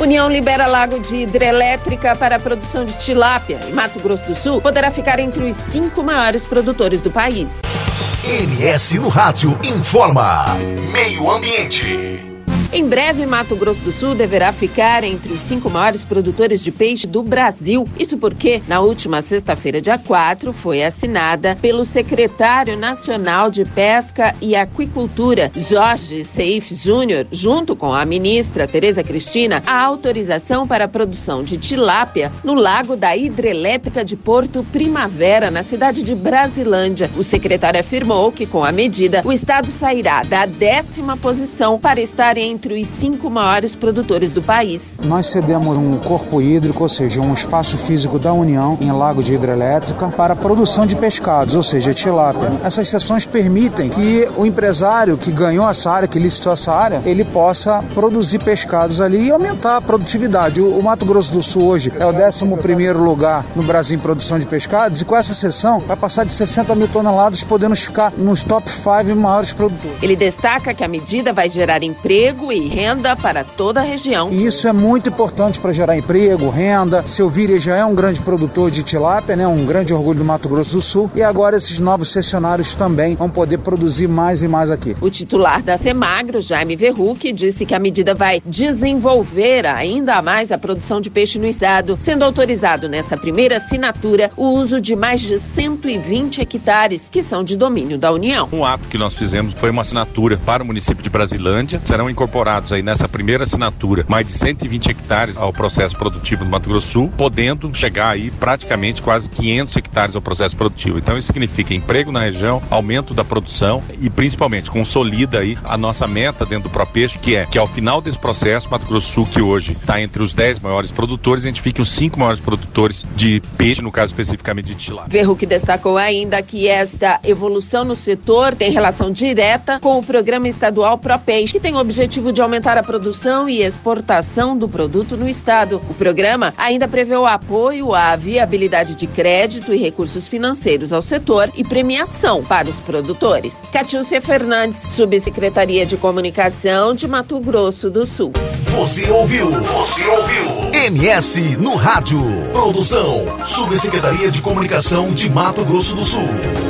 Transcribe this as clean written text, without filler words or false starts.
União libera lago de hidrelétrica para a produção de tilápia. E Mato Grosso do Sul poderá ficar entre os 5 maiores produtores do país. MS no Rádio informa. Meio Ambiente. Em breve, Mato Grosso do Sul deverá ficar entre os 5 maiores produtores de peixe do Brasil. Isso porque, na última sexta-feira, dia 4, foi assinada pelo secretário nacional de Pesca e Aquicultura, Jorge Seif Júnior, junto com a ministra Tereza Cristina, a autorização para a produção de tilápia no lago da hidrelétrica de Porto Primavera, na cidade de Brasilândia. O secretário afirmou que, com a medida, o estado sairá da 10ª posição para estar entre os 5 maiores produtores do país. Nós cedemos um corpo hídrico, ou seja, um espaço físico da União em lago de hidrelétrica para a produção de pescados, ou seja, tilápia. Essas cessões permitem que o empresário que ganhou essa área, que licitou essa área, ele possa produzir pescados ali e aumentar a produtividade. O Mato Grosso do Sul hoje é o 11º lugar no Brasil em produção de pescados e com essa cessão vai passar de 60 mil toneladas, podendo ficar nos top 5 maiores produtores. Ele destaca que a medida vai gerar emprego e renda para toda a região. E isso é muito importante para gerar emprego, renda. Seu Víria já é um grande produtor de tilápia, né? Um grande orgulho do Mato Grosso do Sul. E agora esses novos cessionários também vão poder produzir mais e mais aqui. O titular da Semagro, Jaime Verruc, disse que a medida vai desenvolver ainda mais a produção de peixe no estado, sendo autorizado nesta primeira assinatura o uso de mais de 120 hectares que são de domínio da União. Um ato que nós fizemos foi uma assinatura para o município de Brasilândia. Serão incorporados aí nessa primeira assinatura mais de 120 hectares ao processo produtivo do Mato Grosso do Sul, podendo chegar aí praticamente quase 500 hectares ao processo produtivo. Então isso significa emprego na região, aumento da produção e principalmente consolida aí a nossa meta dentro do ProPeixe, que ao final desse processo, Mato Grosso do Sul, que hoje está entre os 10 maiores produtores, a gente fica os 5 maiores produtores de peixe, no caso especificamente de tilápia. Verruc destacou ainda que esta evolução no setor tem relação direta com o programa estadual ProPeixe, que tem o objetivo de aumentar a produção e exportação do produto no estado. O programa ainda prevê o apoio à viabilidade de crédito e recursos financeiros ao setor e premiação para os produtores. Catiúcia Fernandes, Subsecretaria de Comunicação de Mato Grosso do Sul. Você ouviu MS no Rádio. Produção, Subsecretaria de Comunicação de Mato Grosso do Sul.